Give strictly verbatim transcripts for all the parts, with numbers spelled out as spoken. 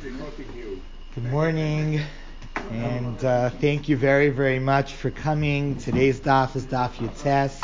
Good morning, and uh, thank you very, very much for coming. Today's daf is daf Yud Tes.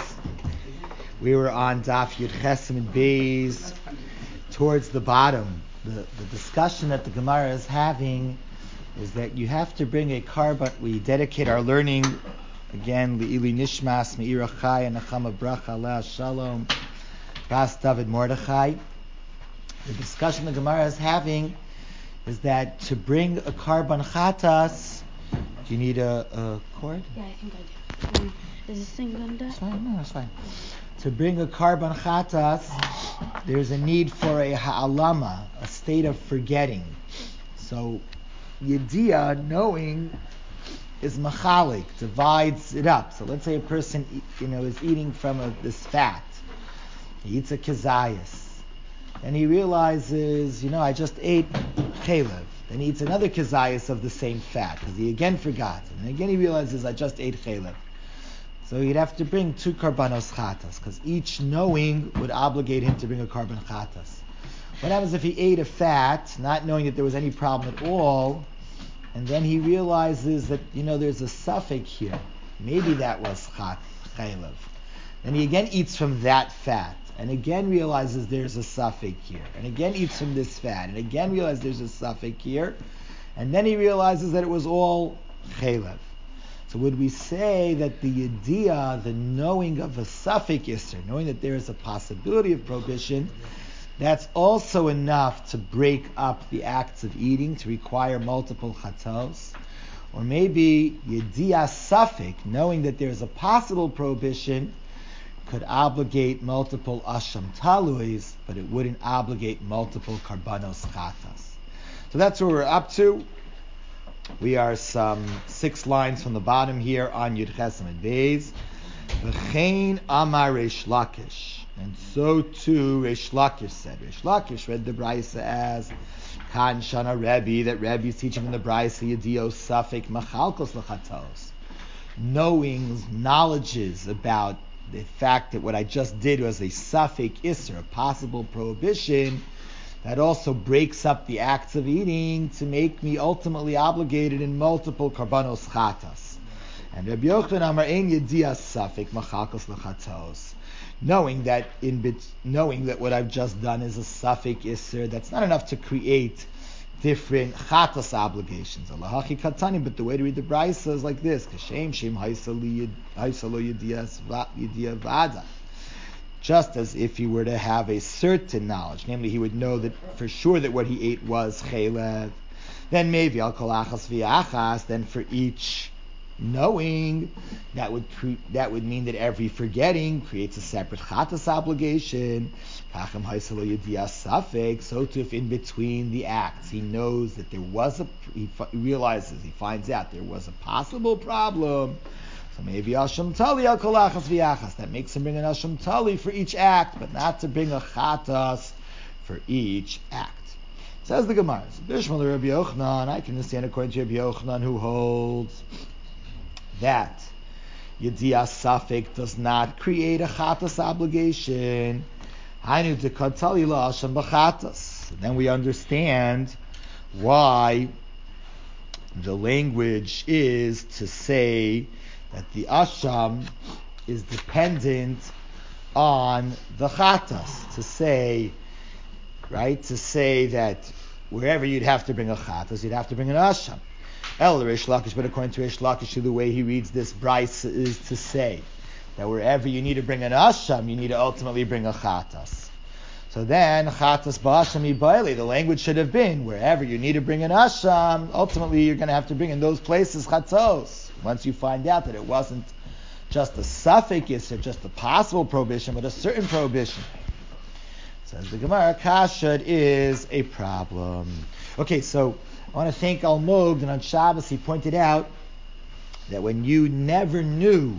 We were on daf Yud Ches and Beis, towards the bottom. The, the discussion that the Gemara is having is that you have to bring a carbon. We dedicate our learning again Le'ili Nishmas Me'ira Chai and Nachama Bracha Aleh Shalom Bas David Mordechai. The discussion the Gemara is having is that to bring a carbon chatas, do you need a, a cord? Yeah, I think I do. Um, is this thing going to die? It's fine, no, it's fine. To bring a carbon chatas, there's a need for a ha'alama, a state of forgetting. So, yediyah, knowing, is machalik, divides it up. So let's say a person, you know, is eating from a, this fat. He eats a kezayis. And he realizes, you know, I just ate chalev. Then he eats another kezayis of the same fat, because he again forgot. And again he realizes, I just ate chalev. So he'd have to bring two karbanos chatas, because each knowing would obligate him to bring a carbon chatas. What happens if he ate a fat, not knowing that there was any problem at all, and then he realizes that, you know, there's a suffix here. Maybe that was chat, chalev. Then he again eats from that fat. And again realizes there's a suffix here. And again eats from this fat. And again realizes there's a suffix here. And then he realizes that it was all chalev. So would we say that the yediyah, the knowing of a suffix isser, knowing that there is a possibility of prohibition, that's also enough to break up the acts of eating, to require multiple chatos? Or maybe yediyah suffix, knowing that there's a possible prohibition, could obligate multiple asham taluis, but it wouldn't obligate multiple karbanos chatas. So that's where we're up to. We are some six lines from the bottom here on Yud Ches and Beis. V'chein amar Reish Lakish, and so too Reish Lakish said. Reish Lakish read the Brisa as Kan Shana Rebbe, that Rebbe is teaching in the Brisa Yedios Safek Machalkos Lachatos, knowings, knowledges about the fact that what I just did was a suffix isser, a possible prohibition, that also breaks up the acts of eating to make me ultimately obligated in multiple karbanos chatas. And Rabbi Yochanan Amar Ein Yediyah Suffix Machalkos Lechatos, knowing that in bit, knowing that what I've just done is a suffix isser, that's not enough to create different chatas obligations. Alahachi katani, but the way to read the Brisa is like this: Kashem shem haisalo yediyah vada. Just as if he were to have a certain knowledge, namely he would know that for sure that what he ate was chalev, then maybe al kolachas v'achas, then for each knowing, that would pre- that would mean that every forgetting creates a separate chatas obligation. Kachem haisalo yediyah suffix. So too, if in between the acts he knows that there was a, he f- realizes, he finds out there was a possible problem. So maybe asham tali al kolachas v'achas. That makes him bring an asham tali for each act, but not to bring a chatas for each act. Says the Gemara, Bishmal Rabbi Yochanan, I can understand according to Rabbi Yochanan, who holds that yediyah suffix does not create a chatas obligation. Hainu dekatali la'asham b'chatas. Then we understand why the language is to say that the asham is dependent on the chatas. To say, right, to say that wherever you'd have to bring a chatas, you'd have to bring an asham. El Reish Lakish, but according to Reish Lakish, the way he reads this Bryce is to say that wherever you need to bring an asham, you need to ultimately bring a chatas. So then, chatas ba'asham yibayli, the language should have been, wherever you need to bring an asham, ultimately you're going to have to bring in those places chatos. Once you find out that it wasn't just a suffix, it's just a possible prohibition, but a certain prohibition. Says the Gemara, kashad is a problem. Okay, so I want to thank Almog, and on Shabbos he pointed out that when you never knew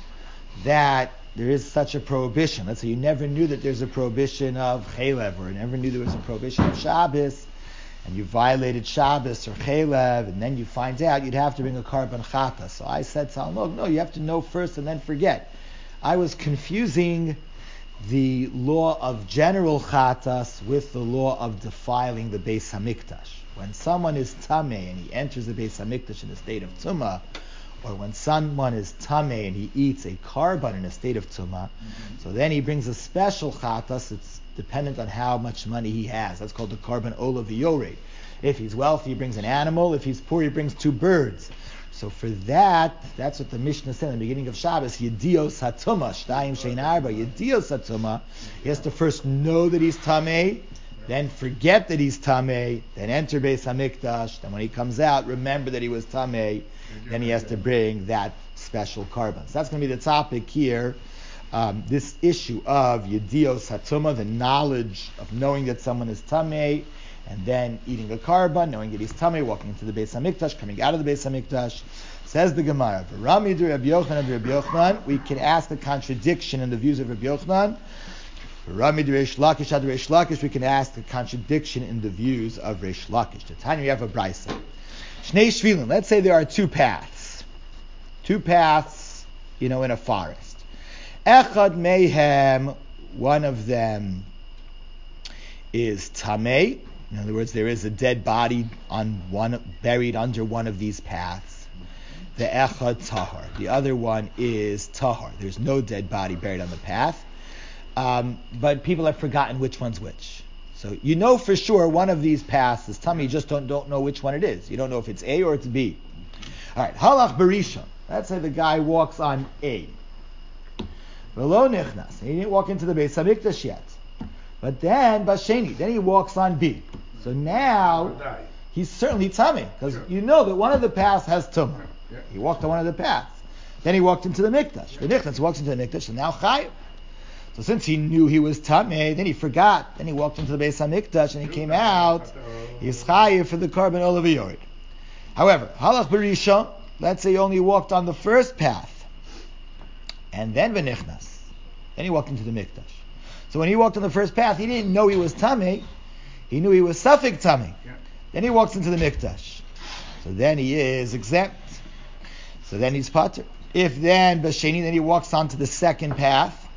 that there is such a prohibition, let's say you never knew that there's a prohibition of chalev, or you never knew there was a prohibition of Shabbos, and you violated Shabbos or chalev, and then you find out, you'd have to bring a carbon chata. So I said to Almog, no, you have to know first and then forget. I was confusing the law of general chatas with the law of defiling the Beis Hamikdash. when someone is tamei and he enters the Beis Hamikdash in a state of tumah, or when someone is tamei and he eats a karban in a state of tumah, mm-hmm. so then he brings a special chatas. It's dependent on how much money he has. That's called the karban ola v'yored. If he's wealthy, he brings an animal. If he's poor, he brings two birds. So for that, that's what the Mishnah said in the beginning of Shabbos, Yedios Hatuma, Shtayim Shein Arba, Yedios Hatuma. He has to first know that he's Tamei, then forget that he's Tamei, then enter Beis HaMikdash, then when he comes out, remember that he was Tamei, then he has to bring that special karban. So that's going to be the topic here, um, this issue of Yedios Hatuma, the knowledge of knowing that someone is Tamei, and then eating a karban, knowing that he's tamei, walking into the Beis Hamikdash, coming out of the Beis Hamikdash. Says the Gemara, V'rami de Rabbi Yochanan de Rabbi Yochanan, we can ask a contradiction in the views of Rabbi Yochanan. V'rami de Reish Lakish ad Reish Lakish, we can ask a contradiction in the views of Reish Lakish. The time we have a brisa. Shnei Shvilin, let's say there are two paths. Two paths, you know, in a forest. Echad Mehem, one of them is tamei. In other words, there is a dead body on one buried under one of these paths. The echad tahar. The other one is tahar. There's no dead body buried on the path, um, but people have forgotten which one's which. So you know for sure one of these paths is tamei. You just don't don't know which one it is. You don't know if it's A or it's B. All right, halach barishon. Let's say the guy walks on A. V'lo nichnas. He didn't walk into the Beis Hamikdash yet. But then, Basheni, then he walks on B. So now, he's certainly tamei, because sure. you know that one of the paths has tumah. Yeah. He walked on one of the paths. Then he walked into the mikdash. The nichnas walks into the mikdash, and now chayiv. So since he knew he was tamei, then he forgot. Then he walked into the Beis HaMikdash, and he came out. He's chayiv for the karban ola v'yored. However, halach b'rishon, let's say he only walked on the first path, and then v'nichnas. Then he walked into the mikdash. So when he walked on the first path, he didn't know he was tamei. He knew he was safek tamei. Yeah. Then he walks into the mikdash. So then he is exempt. So then he's pater. If then b'sheni, then he walks onto the second path,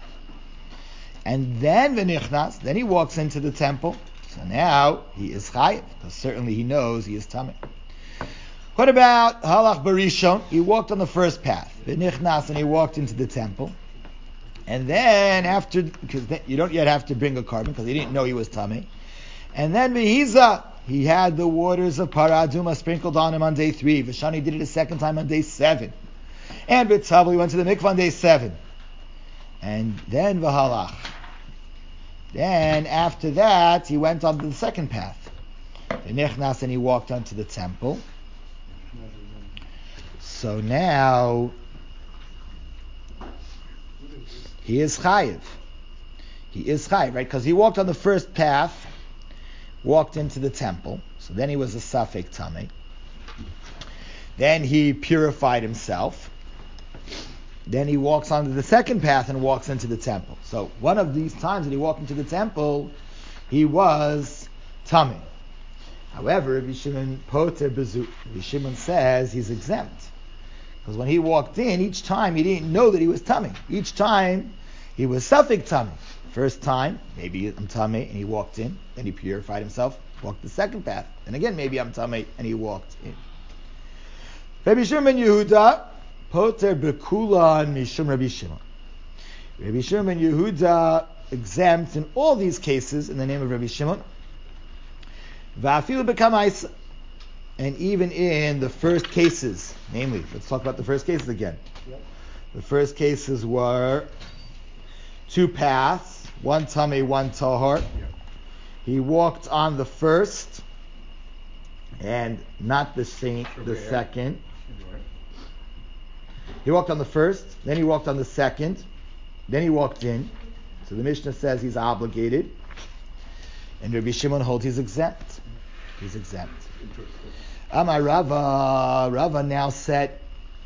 and then v'nichnas, then he walks into the temple. So now he is chayiv, because certainly he knows he is tamei. What about halach barishon? He walked on the first path, v'nichnas, and he walked into the temple. And then after, because you don't yet have to bring a karban because he didn't know he was tamei. And then Behiza, he had the waters of Paraduma sprinkled on him on day three. Vashani did it a second time on day seven. And B'tzavel, he went to the mikvah on day seven. And then Vahalach. Then after that, he went on to the second path. V'nichnas, and he walked onto the temple. So now he is chayiv. He is chayiv, right? Because he walked on the first path, walked into the temple. So then he was a safek tamei. Then he purified himself. Then he walks onto the second path and walks into the temple. So one of these times that he walked into the temple, he was tamei. However, Rabbi Shimon poter bezu. Rabbi Shimon says he's exempt. Because when he walked in, each time he didn't know that he was tamei. Each time he was safek tamei. First time, maybe I'm tamei, and he walked in. Then he purified himself, walked the second path. And again, maybe I'm tamei, and he walked in. Rabbi Shimon ben Yehuda, poter bekulan mishum Rabbi Shimon. Rabbi Shimon ben Yehuda exempt in all these cases in the name of Rabbi Shimon. Va'afilu b'kamaisa. And even in the first cases, namely, let's talk about the first cases again. Yep. The first cases were two paths, one tamei, one tahor. Yep. He walked on the first and not the saint, the okay, second. Right. He walked on the first, then he walked on the second, then he walked in. So the Mishnah says he's obligated, and Rabbi Shimon holds he's exempt. He's exempt. Amar Rava, Rava now said,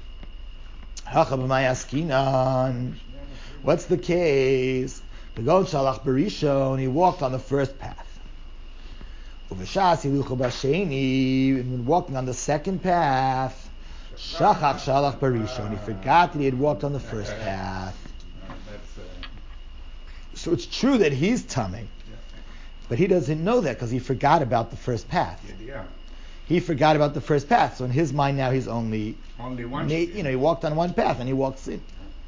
what's the case? The Gon Shalach Barishon, he walked on the first path. Uveshas Hilucho Basheni, and when walking on the second path, Shachach Shalach Barishon, he forgot that he had walked on the first path. So it's true that he's tamei, but he doesn't know that because he forgot about the first path. he forgot about the first path. So in his mind now he's only, Only one. he, you know, he walked on one path and he walks in.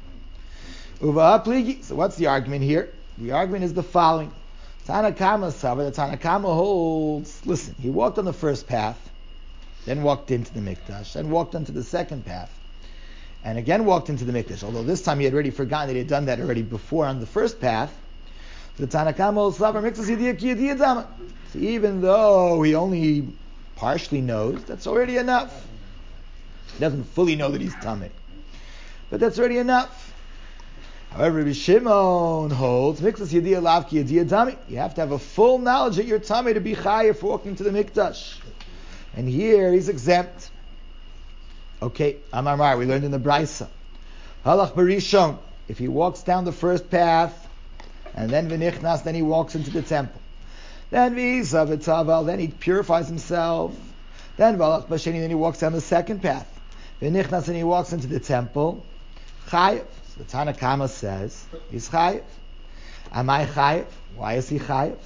Uva pligi. So what's the argument here? The argument is the following. Tanakama Sava, the Tanakama holds, listen, he walked on the first path, then walked into the Mikdash, then walked onto the second path, and again walked into the Mikdash, although this time he had already forgotten that he had done that already before on the first path. The Tanakama holds Sava, Mikdash Yediyah Ki Yediyah Dama. So even though he only partially knows, that's already enough. He doesn't fully know that he's Tameh, but that's already enough. However, Rabbi Shimon holds Mikdash Yediyah Lav Ki Yediyah Dami. You have to have a full knowledge that you're Tameh to be Chayev for walking to the Mikdash. And here he's exempt. Okay, Amar Mar, we learned in the Braisa. Halach Barishon, if he walks down the first path, and then V'nichnas, then he walks into the temple. Then V'isa V'taval, then he purifies himself. Then V'alach Basheni, then he walks down the second path. V'nichnas, and he walks into the temple. Chayev. The Tanakama says he's chayiv. Am I chayiv? Why is he chayiv?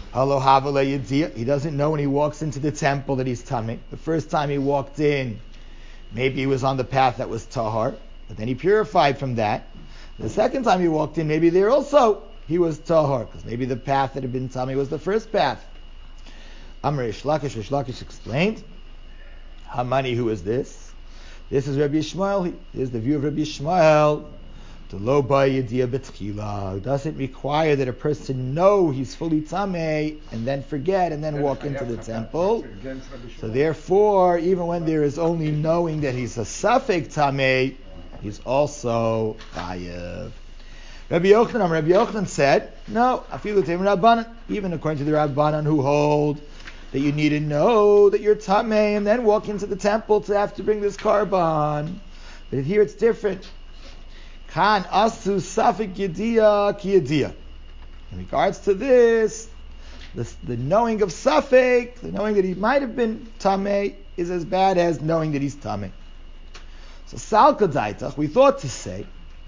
He doesn't know when he walks into the temple that he's tamei. The first time he walked in, maybe he was on the path that was tahar, but then he purified from that. The second time he walked in, maybe there also he was tahar, because maybe the path that had been tamei was the first path. Amar Rish Lakish, Rish Lakish explained, Hamani, who is this? This is Rabbi Yishmael. This is the view of Rabbi Yishmael. The lo ba'yediyah betchila doesn't require that a person know he's fully tamei and then forget and then walk into the temple. So therefore, even when there is only knowing that he's a safek tamei, he's also chayev. Rabbi Yochanan, Rabbi Yochanan said, no, afilu teim rabbanan, even according to the rabbanan who hold that you need to know that you're tamei and then walk into the temple to have to bring this korban. But here it's different. Kan asu safik yediyah ki yediyah. In regards to this, the, the knowing of safik, the knowing that he might have been tamei, is as bad as knowing that he's tamei. So salka daitach, we thought to say,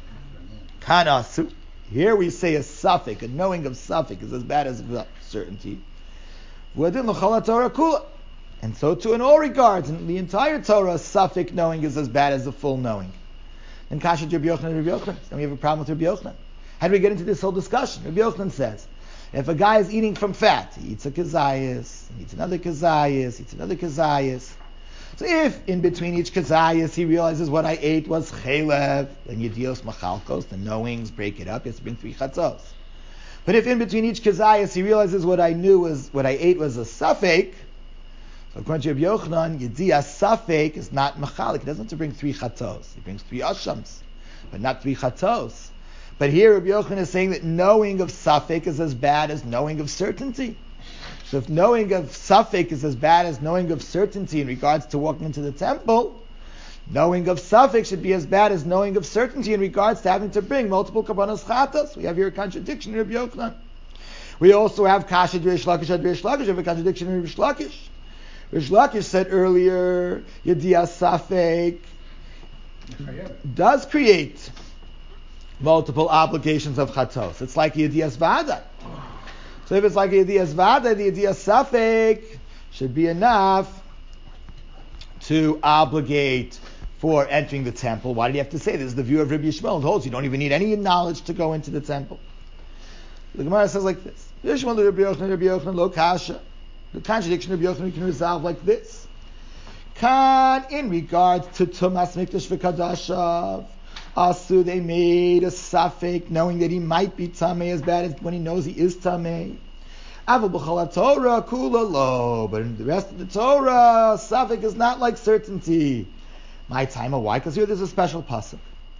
kan asu. Here we say a safik, a knowing of safik is as bad as certainty. V'adin l'chol Torah kula. And so too in all regards, in the entire Torah, safik knowing is as bad as the full knowing. And Kasha Rabbi Yochanan and Rabbi Yochanan. Then we have a problem with Rabbi Yochanan. How do we get into this whole discussion? Rabbi Yochanan says, if a guy is eating from fat, he eats a kazayas, he eats another kazayas, he eats another kazayas. So if in between each kazayas he realizes what I ate was chelev, then yedios machalkos, the knowings break it up, he has to bring three chatzos. But if in between each kazayas he realizes what I knew was, what I ate was a safek, so according to Rabbi Yochanan, Yediyah Safek is not machalik. He doesn't have to bring three chatos. He brings three ashams, but not three chatos. But here Rabbi Yochanan is saying that knowing of Safek is as bad as knowing of certainty. So if knowing of Safek is as bad as knowing of certainty in regards to walking into the temple, knowing of Safek should be as bad as knowing of certainty in regards to having to bring multiple kabbanas chatas. We have here a contradiction in Rabbi Yochanan. We also have Kasha Rish Lakish ad Rish Lakish. We have a contradiction in Rish Lakish. Rish Lakish said earlier, Yediyah Safek does create multiple obligations of chatos. It's like Yediyah Zvada. So if it's like Yediyah Zvada, the Yediyah Safek should be enough to obligate for entering the temple. Why did he have to say this? This is the view of Rabbi Yishmael. It holds you don't even need any knowledge to go into the temple. The Gemara says like this. Yishmael Rabbi Yochanan, Rabbi Yochanan, lo kasha. The contradiction of Yochanan we can resolve like this. Kan, in regards to Tumas Mikdash v'Kadashav, Asu, they made a safek, knowing that he might be Tamei as bad as when he knows he is Tamei. Aval b'chol Torah kula lo, but in the rest of the Torah, safek is not like certainty. My time, why? Because here there's a special pasuk.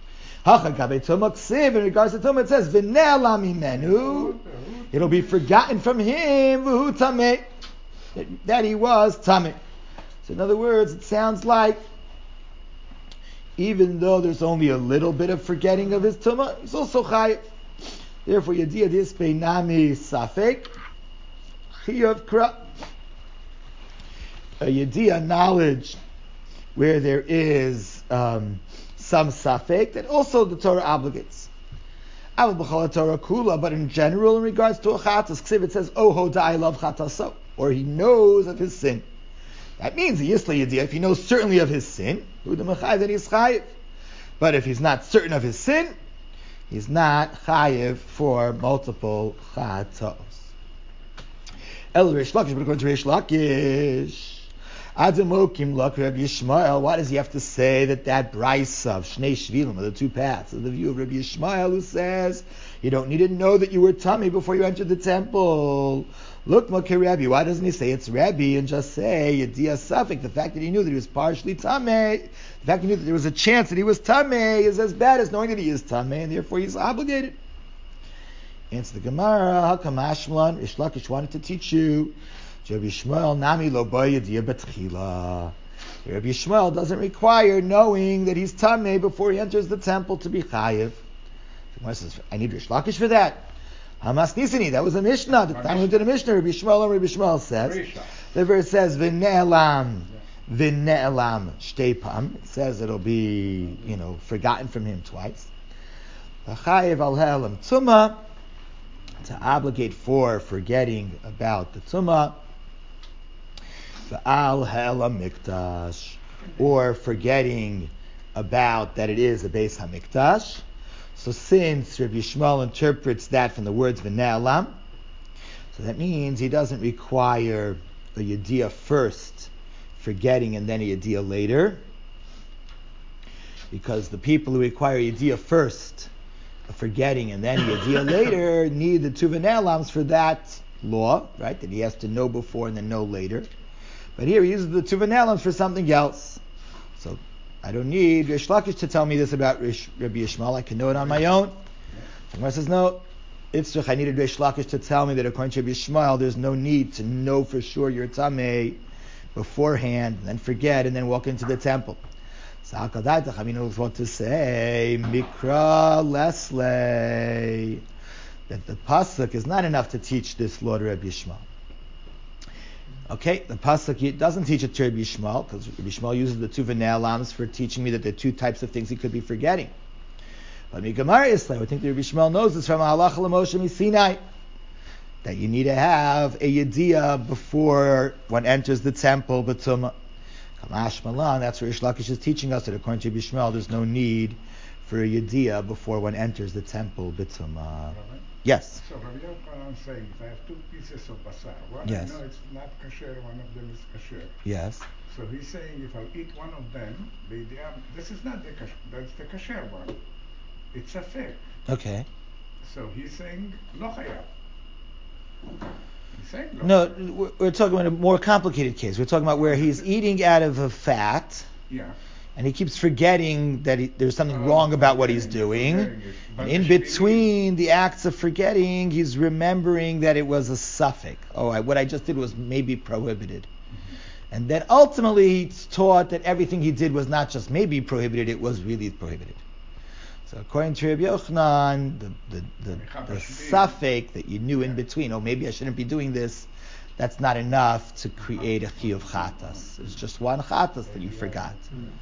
In regards to Tumah, it says, V'ne'ala mimenu, it'll be forgotten from him, v'hu Tamei, that he was Tamei. So in other words, it sounds like even though there's only a little bit of forgetting of his Tumah, he's also Chayiv. Therefore, Yediyah Dispei Nami Safek, Chiyav Kra. A Yediyah knowledge where there is um, some Safek, that also the Torah obligates. Aval b'chol Torah kula, but in general, in regards to a Chatas, it says, Oh Hoda, I love Chataso, or he knows of his sin. That means the Yisla Yediyah, if he knows certainly of his sin, then he's chayiv. But if he's not certain of his sin, he's not chayiv for multiple chatos. El Rish Lakish, but according to Rish Lakish, Adamokim Lak Rabbi Yishmael, why does he have to say that that brisa of Shnei Shvilim, of the two paths, of the view of Rabbi Yishmael, who says you don't need to know that you were tummy before you entered the temple? Look, Makir Rabbi, why doesn't he say it's Rabbi and just say Yediyah Safik? The fact that he knew that he was partially tummy, the fact that he knew that there was a chance that he was tummy is as bad as knowing that he is tummy, and therefore he's obligated. Answer the Gemara, Hakam Ashmalan, Rish Lakish wanted to teach you. Rabbi Yishmael Nami Lo Bo Yediyah B'Tchila. Rabbi Yishmael doesn't require knowing that he's tamei before he enters the temple to be chayiv. The Gemara says, I need Rish Lakish for that. Hamas Nisani, that was a Mishnah. The time we went to the Mishnah, Rabbi Yishmael and Rabbi Yishmael says, the verse says, V'ne'elam, V'ne'elam shtepam. It says it'll be, you know, forgotten from him twice. V'chayiv al ha'elam tumah, to obligate for forgetting about the tumah. Al Ha'el Mikdash, or forgetting about that it is a Beis HaMikdash. So since Rabbi Yishmael interprets that from the words V'ne'elam, so that means he doesn't require a Yediyah first, forgetting, and then a Yediyah later, because the people who require Yediyah first, forgetting, and then a Yediyah later, need the two V'ne'elams for that law, right? That he has to know before and then know later. But here he uses the two V'ne'elams for something else. So I don't need Rish Lakish to tell me this about Rish, Rabbi Yishmael. I can know it on my own. The Gemara says, no, it's I needed Rish Lakish to tell me that according to Rabbi Yishmael, there's no need to know for sure you're tamei beforehand, and then forget, and then walk into the temple. So Hakadaitach, I knows what to say. Mikra Lesle. That the pasuk is not enough to teach this law to Rabbi Yishmael. Okay, the pasuk doesn't teach it to Rabbi Yishmael, because Rabbi Yishmael uses the two V'ne'elams for teaching me that there are two types of things he could be forgetting. But Migamar Yisrael, I think that Rabbi Yishmael knows this from Halacha L'Moshe Misinai, that you need to have a Yediyah before one enters the temple, B'tumah. Kamash Malan, that's what Rish Lakish is teaching us, that according to Rabbi Yishmael, there's no need for a Yediyah before one enters the temple, B'tumah. Yes. So Rabbi Yochanan is saying, if I have two pieces of basar, one yes. I know it's not kasher, one of them is kasher. Yes. So he's saying, if I'll eat one of them, this is not the kasher, that's the kasher one. It's a fake. Okay. So he's saying, lo chayav. He's saying lo No, chayav. we're, we're talking about a more complicated case. We're talking about where he's eating out of a fat. Yeah. And he keeps forgetting that he, there's something uh, wrong about what he's doing. And in between the acts of forgetting, he's remembering that it was a suffix. Oh, I, what I just did was maybe prohibited. Mm-hmm. And then ultimately he's taught that everything he did was not just maybe prohibited, it was really prohibited. So according to Rabbi Yochanan, the, the, the, the suffix that you knew in between, oh, maybe I shouldn't be doing this, that's not enough to create a chiyuv chatas. It's just one chatas that you forgot.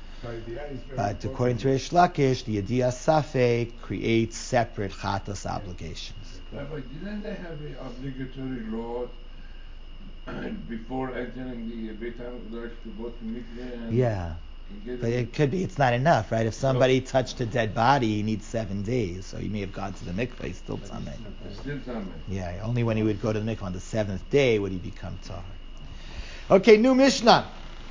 But according to Rish Lakish, the Yediyah Safek creates separate chatas obligations. Rabbi, didn't they have an obligatory law before entering the Beit HaMikdash to go to mikveh? Yeah, but it could be, it's not enough, right? If somebody so, touched a dead body, he needs seven days, so he may have gone to the mikveh, he's still tamei. Still tamei. Yeah, only when he would go to the mikveh on the seventh day would he become tahor. Okay, new Mishnah.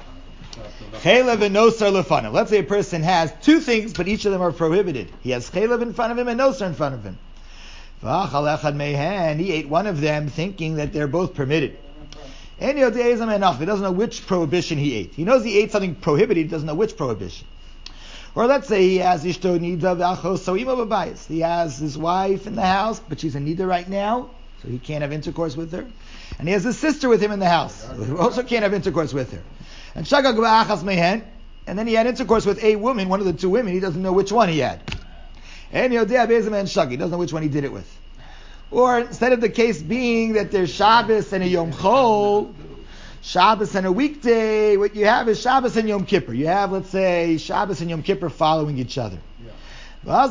Chaylev and nosar lefanim. Let's say a person has two things, but each of them are prohibited. He has chaylev in front of him and nosar in front of him. V'achal echad mehen. He ate one of them, thinking that they're both permitted. And he doesn't know which prohibition he ate. He knows he ate something prohibited. He doesn't know which prohibition. Or let's say he has ishto nida v'achos soima b'bayis. He has his wife in the house, but she's a nida right now, so he can't have intercourse with her. And he has his sister with him in the house, who also can't have intercourse with her. And shagag ba'achas mehen, and then he had intercourse with a woman, one of the two women. He doesn't know which one he had. And yodea be'ezem and shag, he doesn't know which one he did it with. Or instead of the case being that there's Shabbos and a Yom Chol, Shabbos and a weekday, what you have is Shabbos and Yom Kippur. You have, let's say, Shabbos and Yom Kippur following each other. Yeah.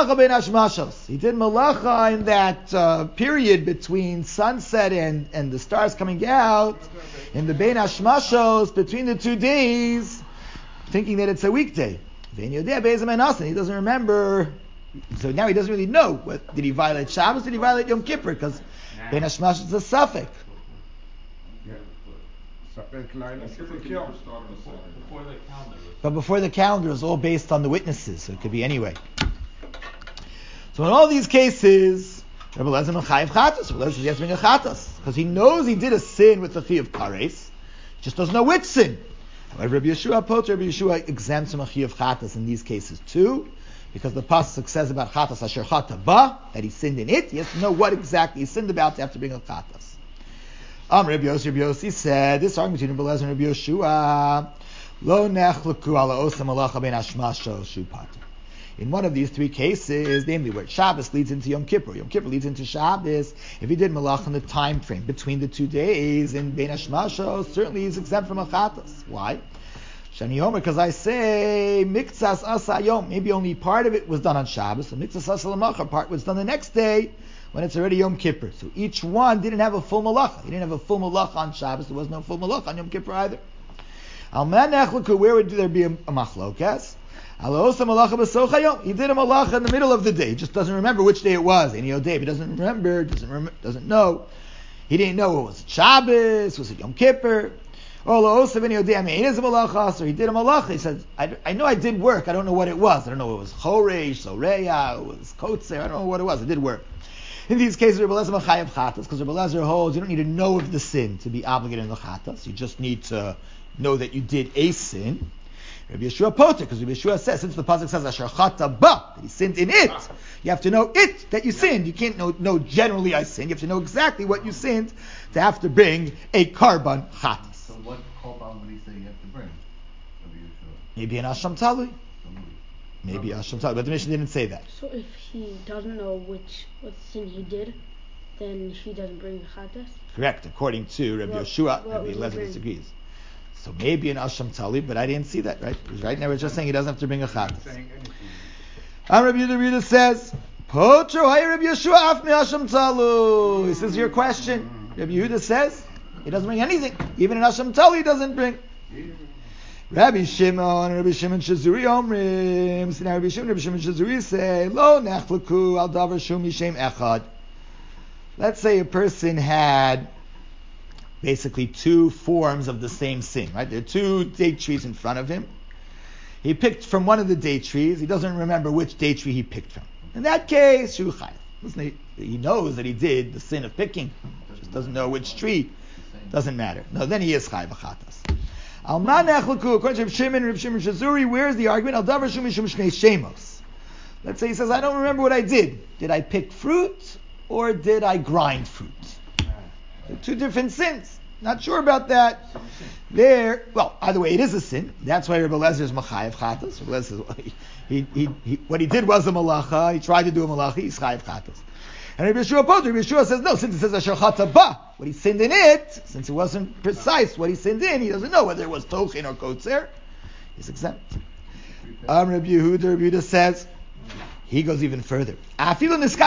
He did malacha in that uh, period between sunset and, and the stars coming out in the Bein Hashmashos, between the two days, thinking that it's a weekday. Vein Yodea Be'ezem Enasan. He doesn't remember. So now he doesn't really know. What, did he violate Shabbos? Did he violate Yom Kippur? Because Bein Hashmashos is a suffix. But before the calendar is all based on the witnesses, so it could be anyway. So in all these cases, Rebbe Lezer Mechayev Chatas. Rebbe Lezer says he has to bring a Chatas because he knows he did a sin with the Chi of Kares, just doesn't know which sin. However, Rabbi Yeshua Poter, Rabbi Yeshua exempts from a Chi of Chatas in these cases too, because the pasuk says about Chatas Asher Chata Ba, that he sinned in it. He has to know what exactly he sinned about to have to bring a Chatas. Um, Rabbi Yossi, Rabbi Yossi said this argument between Rebbe Lezer and Rabbi Yeshua, Lo nechluku ala osam malacha ben hashmasho shu pater. In one of these three cases, namely where Shabbos leads into Yom Kippur, Yom Kippur leads into Shabbos, if he did malach in the time frame between the two days in Ben Hashmasho, certainly he's exempt from a chatas. Why? Shani Homer, because I say miktsas asa yom, maybe only part of it was done on Shabbos, and miktsas asa l'macha, part was done the next day when it's already Yom Kippur. So each one didn't have a full malacha. He didn't have a full malacha on Shabbos. There was no full malacha on Yom Kippur either. Al man nechluku, where would there be a, a machlokas? He did a malacha in the middle of the day. He just doesn't remember which day it was. Any old day. If he doesn't remember, doesn't rem- doesn't know. He didn't know, was it Shabbos? Was it Yom Kippur? Or he did a malacha. He said, I, I know I did work. I don't know what it was. I don't know if it was Choresh, Soreya, it was Kotzer. I don't know what it was. I did work. In these cases, Rebbe Lezer Mechayev Chatas, because Rebbe Lezer holds you don't need to know of the sin to be obligated in the Chatas. You just need to know that you did a sin. Rabbi Yeshua Poter, because Rabbi Yeshua says, since the pasuk says Asher Chata Ba, that he sinned in it, you have to know it that you sinned. You can't know, know generally I sinned. You have to know exactly what you sinned to have to bring a karban chatas. So what korban would he say you have to bring? Rabbi Yeshua? Maybe an Asham Talui. Maybe Asham Talui, but the Mishnah didn't say that. So if he doesn't know which what sin he did, then he doesn't bring the chatas? Correct, according to Rabbi Well, Yeshua, well, Rabbi he Lezer bring- disagrees. So maybe an Asham Tali, but I didn't see that, right? Because right now we're just saying he doesn't have to bring a chatas. And Rabbi Yehuda, Yehuda says, Potro, hey Rabbi Yeshua, afmi Asham Talu. This is your question. Rabbi Yehuda says, he doesn't bring anything. Even an Asham Tali he doesn't bring. Rabbi Shimon and Rabbi Shimon Shazuri Omrim. So now Rabbi Shimon and Rabbi Shimon Shazuri say, Lo nechluku al davar shum mishem echad. Let's say a person had basically two forms of the same sin, right? There are two date trees in front of him. He picked from one of the date trees. He doesn't remember which date tree he picked from. In that case, Shu Chayv. Listen, he knows that he did the sin of picking. Just doesn't know which tree. Doesn't matter. No, then he is Chayv Achatas. Al man echluku, according to Reb Shimon, Reb Shimon Shazuri, where's the argument? Al davar shum mishum shnei shemos. Let's say he says, I don't remember what I did. Did I pick fruit or did I grind fruit? They're two different sins. Not sure about that. There, well, either way, it is a sin. That's why Rebbe Lezer is Mechayev Chatas. Rebbe Lezer, he, he, he, what he did was a malacha. He tried to do a malacha. He's Chayev Chatas. And Rebbe Yeshua Poter, Rebbe Yeshua says no. Since it says Asher Chata Ba, what he sinned in it, since it wasn't precise what he sinned in, he doesn't know whether it was Tochin or Kotzer. He's exempt. Um, Rebbe Yehuda, Rebbe Yehuda says. He goes even further. Let's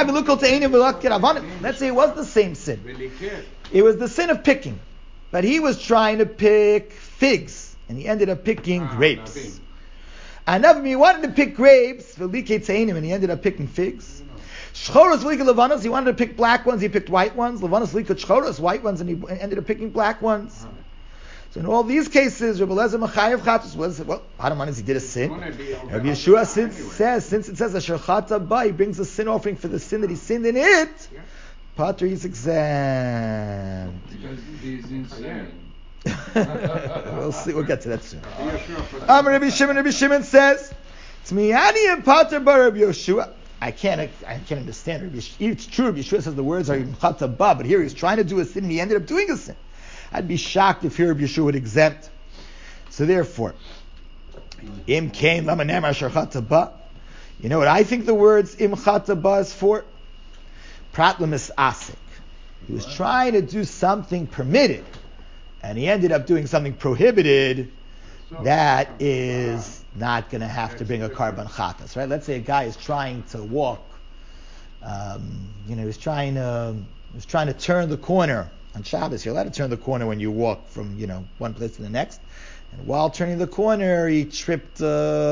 say it was the same sin. It was the sin of picking. But he was trying to pick figs. And he ended up picking ah, grapes. And he wanted to pick grapes. And he ended up picking figs. He wanted to pick black ones. He picked white ones. White ones. And he ended up picking black ones. So in all these cases, Rebbe Lezer Mechayev Chatas was, well, bottom line is he did a sin. Rabbi Yeshua since, says, since it says Asher Chata Ba, he brings a sin offering for the sin that he sinned in it. Pater is exempt. Because he's insane. We'll see. We'll get to that soon. Um, Rabbi Shimon, Rabbi Shimon says, "Tzmiyani and Pater Bar Rabbi Yeshua." I can't, I can't understand. Rabbi Yeshua, it's true. Rabbi Yeshua says the words are Chata Ba, but here he's trying to do a sin and he ended up doing a sin. I'd be shocked if here Rabbi Yeshua would exempt. So therefore, Im Kain Lama Nemar Asher Chata Ba. You know what I think the words Im Chata Ba is for? Pratlamis Asik. He was trying to do something permitted, and he ended up doing something prohibited. That is not going to have to bring a karban chatas, right? Let's say a guy is trying to walk. Um, you know, he's trying to he's trying to turn the corner On Shabbos, you're allowed to turn the corner when you walk from, you know, one place to the next. And while turning the corner, he tripped uh,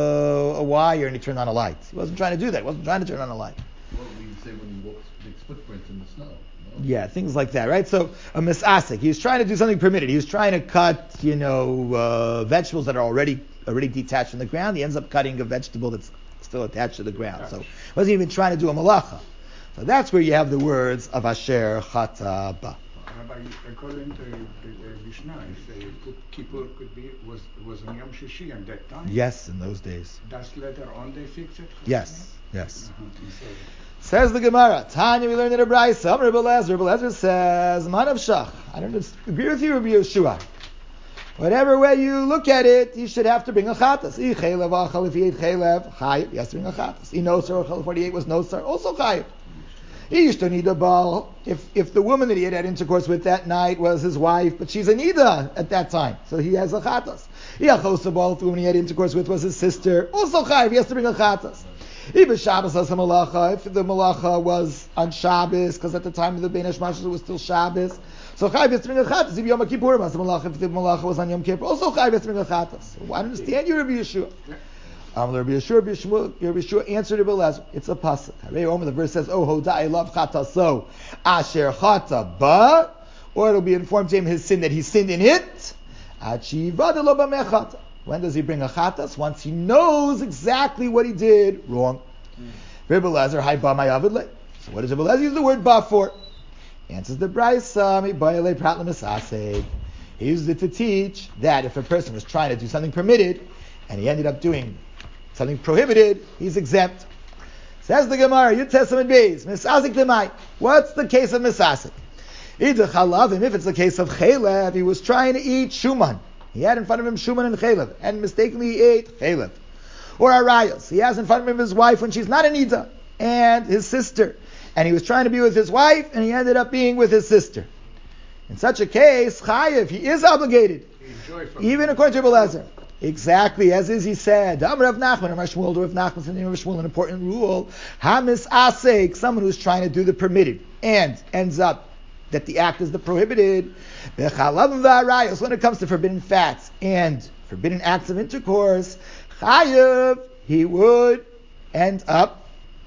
a wire and he turned on a light. He wasn't trying to do that. He wasn't trying to turn on a light. What would you say when he walks big footprints in the snow? No? Yeah, things like that, right? So a misasik, he was trying to do something permitted. He was trying to cut, you know, uh, vegetables that are already already detached from the ground. He ends up cutting a vegetable that's still attached to the ground. So he wasn't even trying to do a malacha. So that's where you have the words of Asher Chata Ba. Rabbi, according to the, the Mishnah, it says Kippur could be was was on Yom Shishi at that time. Yes, in those days. That's later on they fix it. Yes, yes. Uh-huh. So, Says the Gemara, Tanya, we learned in a Brayso. Amar Rebbe Lezer, Rebbe Lezer says, Manav Shach. I don't agree with you, Rabbi Yeshua. Whatever way you look at it, you should have to bring a chatas. I chaylev achal, if he ate chaylev, chayiv, he has to bring a chatas. I nosar achal, forty-eight was nosar, also chayiv. He used to need a bal. If if the woman that he had had intercourse with that night was his wife, but she's a nida at that time, so he has a chatas. Yachos bal, if the woman he had intercourse with was his sister, also chayiv, he has to bring a chatas. Even Shabbos has a malacha. If the malacha was on Shabbos, because at the time of the Bein Hashmashos it was still Shabbos, so chayiv has to bring a chatas. If Yom Kippurim has a malacha, if the malacha was on Yom Kippur, also chayiv has to bring a chatas. So I understand you, Rabbi Yeshua. Um, Rabbi Yeshua, Rabbi Yeshua, Rabbi Yeshua answered Rebbe Lezer. It's a pasuk. The verse says, "Oh hoda, I love chata so asher chata ba," or it'll be informed to him his sin that he sinned in it. Achivada lo b'mechata. When does he bring a chatas? Once he knows exactly what he did wrong. Mm. Rebbe Lezer, hi ba my avidle. So what does Rebbe Lezer use the word ba for? Answers the Brayso, mi bayale prat lemisaseh. He used it to teach that if a person was trying to do something permitted and he ended up doing something prohibited, he's exempt. Says the Gemara, Yud Testament Beis, misasik demai. What's the case of misasik? Either chalavim, if it's the case of chaylev, he was trying to eat shuman. He had in front of him shuman and chaylev, and mistakenly he ate chaylev. Or arayos, he has in front of him his wife when she's not a nida, and his sister. And he was trying to be with his wife, and he ended up being with his sister. In such a case, chayiv, he is obligated. Even according to Rebbe Lezer. Exactly, as is he said. Amar Rav Nachman, Amar Shmuel, Rav Nachman, the name of Shmuel, an important rule. Hamis asek, someone who's trying to do the permitted, and ends up that the act is the prohibited. When it comes to forbidden fats and forbidden acts of intercourse, chayiv, he would end up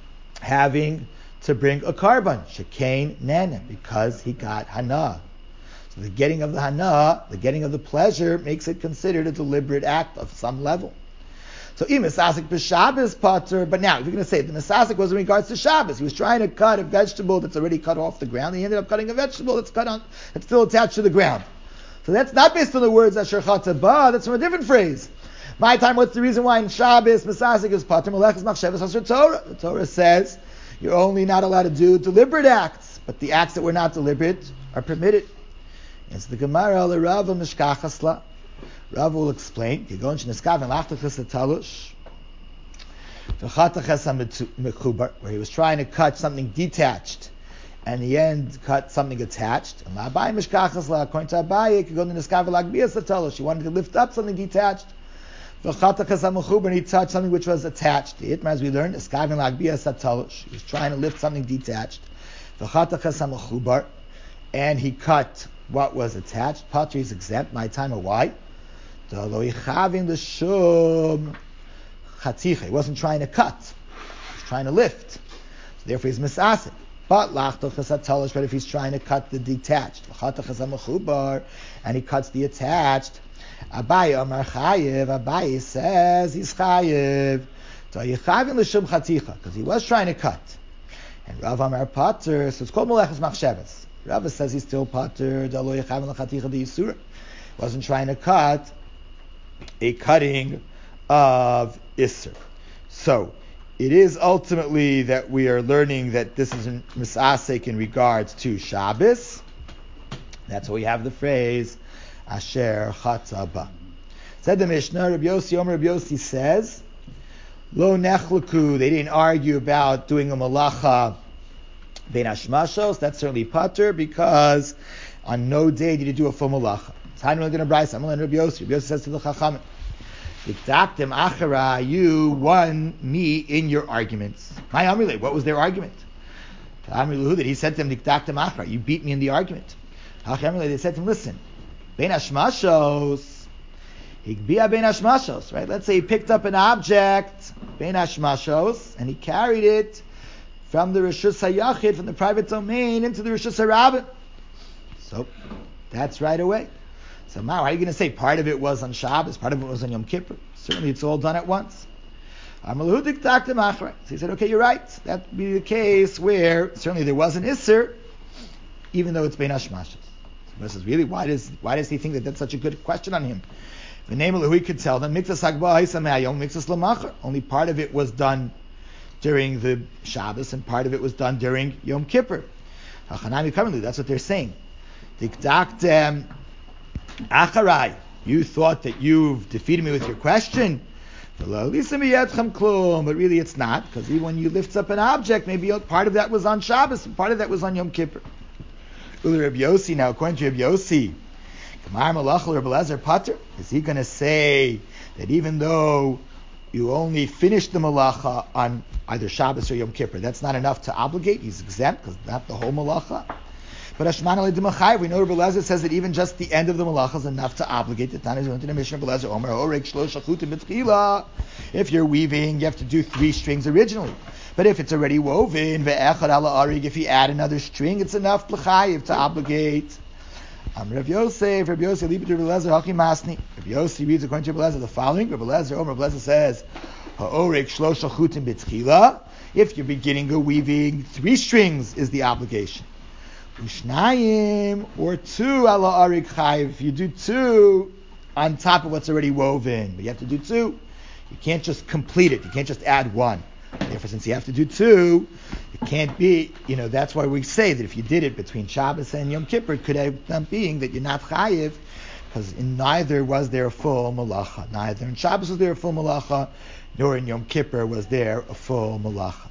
having to bring a carbon, shekain nana, because he got hana. So the getting of the hana, the getting of the pleasure, makes it considered a deliberate act of some level. So imisasik b'Shabbos pater. But now, if you're going to say the misasik was in regards to Shabbos, he was trying to cut a vegetable that's already cut off the ground. He ended up cutting a vegetable that's cut on, that's still attached to the ground. So that's not based on the words asher chata ba. That's from a different phrase. My time, what's the reason why in Shabbos misasik is pater? Melechus machshavas asher Torah. The Torah says you're only not allowed to do deliberate acts, but the acts that were not deliberate are permitted. It's the Gemara le Rava mishkachasla. Rav will explain. Where he was trying to cut something detached, and in the end cut something attached. And according to Abaye, she wanted to lift up something detached. And he touched something which was attached. As we learned, he was trying to lift something detached. And he cut what was attached. Patri is exempt. My time of why? He wasn't trying to cut. He was trying to lift. So therefore he's misasik. But but if he's trying to cut the detached, and he cuts the attached, Abaye Amar Chayev, Abaye says he's Chayev. Because he was trying to cut. And Rav Amar Pater, so it's called Melechus Machshavas. Rav says he's still Pater, wasn't trying to cut a cutting of Isser. So, it is ultimately that we are learning that this is misasek in regards to Shabbos. That's why we have the phrase Asher Chatzaba. Said the Mishnah, Rabbi Yossi, Omer Rabbi Yossi says, Lo nechluku, they didn't argue about doing a malacha bein hashmashos. That's certainly pater because on no day did you do a full malacha. I'm going to Bryce. I'm going to Rabbi Yossi. Rabbi Yossi says to the Chachamim, Diktaktim achara, you won me in your arguments. My Amrile, what was their argument? Amrilu, that he said to them, Diktaktim achara, you beat me in the argument. They said to him, listen, Ben Hashmashos, Higbia Ben Hashmashos, right? Let's say he picked up an object, Ben Hashmashos, and he carried it from the Rishus HaYachid, from the private domain, into the Rishus HaRabbin. So, that's right away. So, now, are you going to say part of it was on Shabbos, part of it was on Yom Kippur? Certainly it's all done at once. So he said, okay, you're right. That would be the case where certainly there was an Isser, even though it's Ben Hashmashos. So he says, really, why does why does he think that that's such a good question on him? The name of he could tell them, only part of it was done during the Shabbos and part of it was done during Yom Kippur. That's what they're saying. You thought that you've defeated me with your question. But really it's not, because even when you lift up an object, maybe part of that was on Shabbos and part of that was on Yom Kippur. Rabbi Yossi, now according to Rabbi Yossi, is he going to say that even though you only finished the malacha on either Shabbos or Yom Kippur, that's not enough to obligate? He's exempt because not the whole malacha. But Ashman Ali D'Machai, we know Rabbi Elazar says that even just the end of the malacha is enough to obligate. The Tana's went to the Mishnah. Rabbi Elazar Omer Orek Shlosh Chachutim B'Tchila. If you're weaving, you have to do three strings originally. But if it's already woven, ve'echad ala arig, if you add another string, it's enough l'chayiv to obligate. Um, Rav Yosef, Rav Yosef, Libat Rabbi Elazar Hakim Masni. Rav Yosef reads according to Rabbi Elazar the following. Rabbi Elazar Omer Rabbi Elazar says, Ha'orek Shlosh Chachutim B'Tchila. If you're beginning a weaving, three strings is the obligation. Ushnayim, or two ala arik chayiv. If you do two on top of what's already woven, but you have to do two. You can't just complete it. You can't just add one. Therefore, since you have to do two, it can't be. You know, that's why we say that if you did it between Shabbos and Yom Kippur, it could have done being that you're not chayiv, because in neither was there a full malacha. Neither in Shabbos was there a full malacha, nor in Yom Kippur was there a full malacha.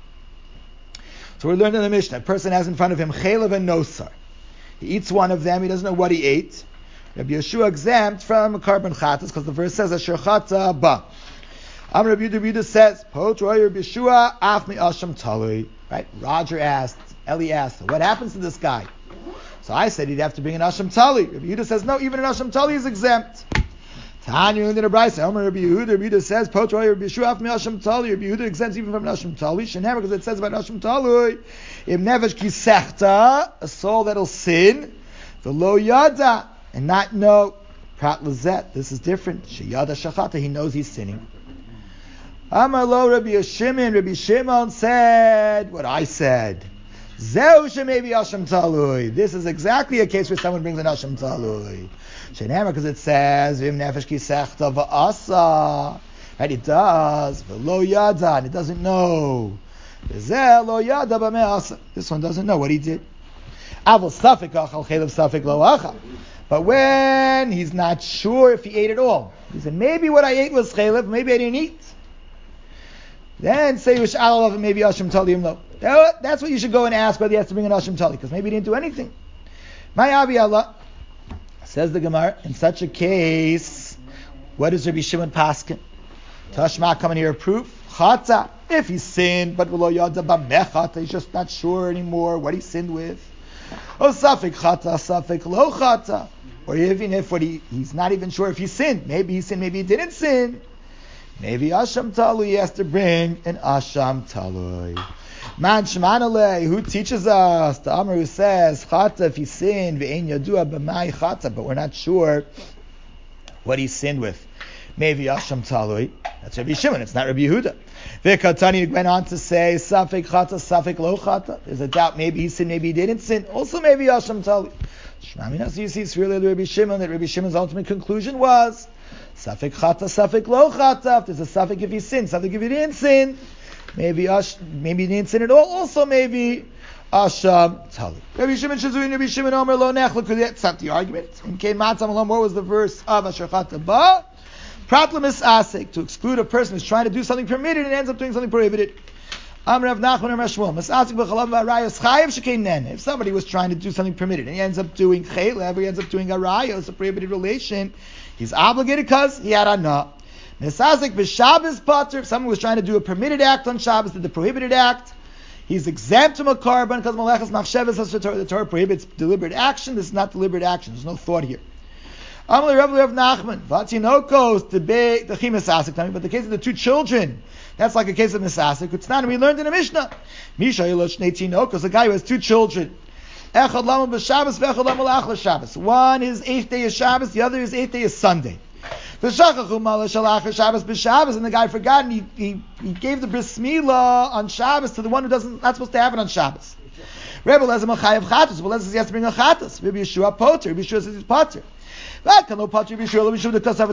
So we learned in the Mishnah, a person has in front of him chelev and nosar. He eats one of them, he doesn't know what he ate. Rabbi Yeshua exempt from a carbon chatas, because the verse says, Asher chata ba. Am Rabbi Yehuda says, Pot Roy Rabbi Yeshua, af mi asham talui. Right? Roger asked, Eli asked, what happens to this guy? So I said he'd have to bring an asham tali. Rabbi Yehuda says, no, even an asham tali is exempt. Tanya in the Brayso, Omer Rabbi Yehuda, Rabbi Yehuda says, Pot Roy Rabbi Yeshua, af mi asham tali. Rabbi Yehuda exempts even from an asham tali. Shenever, because it says about asham talui, im nevesh ki sechta, a soul that'll sin, the lo yada, and not know. Prat lazet, this is different. Sheyada shachata, he knows he's sinning. Amar lo Rabbi Shimon, Rabbi Shimon said what I said. Zeu shemevi asham talui. This is exactly a case where someone brings an asham talui. Shenemar, because it says v'im nefesh ki sechta v'asa. Right, it does. V'lo yada, and it doesn't know. V'zeh lo yada b'me'asa. This one doesn't know what he did. Avol safik achal chelev safik lo achal. But when he's not sure if he ate it all, he said maybe what I ate was chelev, maybe I didn't eat. Then say Yish'al of maybe Asham Talim lo. That's what you should go and ask whether he has to bring an Asham Tali, because maybe he didn't do anything. My Abi Allah says the Gemara, in such a case, what does Rabbi Shimon paskin? Tashma come in here proof. Chata, if he sinned, but v'lo yada b'mechata, he's just not sure anymore what he sinned with. Oh, safik chata, safik lo chata. Or even if what he, he's not even sure if he sinned. Maybe he sinned, maybe he didn't sin. Maybe Asham Talui, he has to bring an Asham Talui. Man Shmanale, who teaches us? The Amr who says, Chata, if he sinned, V'ein Yadua b'mai Chata, but we're not sure what he sinned with. Maybe Asham Talui. That's Rabbi Shimon, it's not Rabbi Yehuda. V'katani went on to say, Safik Chata, Safik lo Chata. There's a doubt, maybe he sinned, maybe he didn't sin. Also maybe Asham Talui. Shmamina, so you see, it's really Rabbi Shimon, that Rabbi Shimon's ultimate conclusion was, Safik chata, safik lo chata. If there's a safik if he sinned, safik if he didn't sin. Maybe ash, maybe he didn't sin at all. Also maybe asham tali. Rabbi Shimon shazuin, Rabbi Shimon omer lo nechlu. That's not the argument. In Kein Matzam Alom, what was the verse of asher chata ba? Pratlamis asik, to exclude a person who's trying to do something permitted and ends up doing something prohibited. Am Rav Nachman Amar Shmuel, Masasik b'chalav v'arayos chayiv shekein nen. If somebody was trying to do something permitted and he ends up doing chaylev, he ends up doing arayos, a prohibited relation, he's obligated because he had anah. Mesazik b'Shabbos pater. If someone was trying to do a permitted act on Shabbos, did the prohibited act, He's exempt from a carbon because Malachas Machshavas, the Torah prohibits deliberate action. This is not deliberate action. There's no thought here. Amalei Rav Rav Nachman, Vatinokos, the big, the Chimisasik, but the case of the two children, that's like a case of Misasik. It's not, we learned in the Mishnah. Misha Yilosh Neitinokos, a guy who has two children. Echad Lama B'Shabbos, V'echad Lama L'Achla Shabbos. One is eighth day of Shabbos, the other is eighth day of Sunday. V'shachachu Mala Shalach Shabbos B'Shabbos, and the guy forgot and he, he, he gave the bris milah on Shabbos to the one who doesn't, not supposed to have it on Shabbos. Rebbe Lezer Machayev Chatas, Rebbe Lezer says he has to bring a Chatas. Rebbe Yeshua Poter, Rebbe Yeshua says he's Poter. Rebbe Yeshua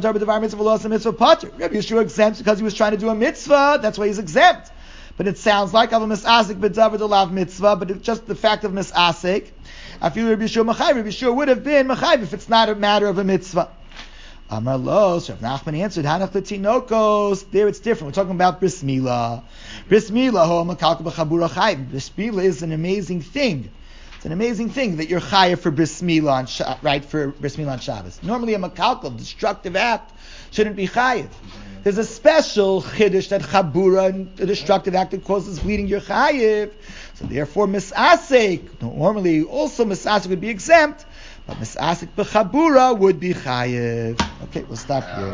exempt because he was trying to do a mitzvah. That's why he's exempt. But it sounds like of a misasik b'davar delav mitzvah. But it's just the fact of misasik. I feel Rebbe Yeshua Machayv. Rebbe Yeshua would have been Machayv if it's not a matter of a mitzvah. Amar lo, so Rav Nachman answered, Hanach l'tinokos. There it's different. We're talking about bris milah. Bris milah ho makalka b'chabura chayv. Bris milah is an amazing thing. It's an amazing thing that you're chayav for bris milah on Sh- right for bris milah on Shabbos. Normally a makalka, destructive act, shouldn't be chayav. There's a special chiddush that chabura, a destructive act that causes bleeding, you're chayav. So therefore misasek, normally also misasek would be exempt, but misasek b'chabura would be chayav. Okay, we'll stop here.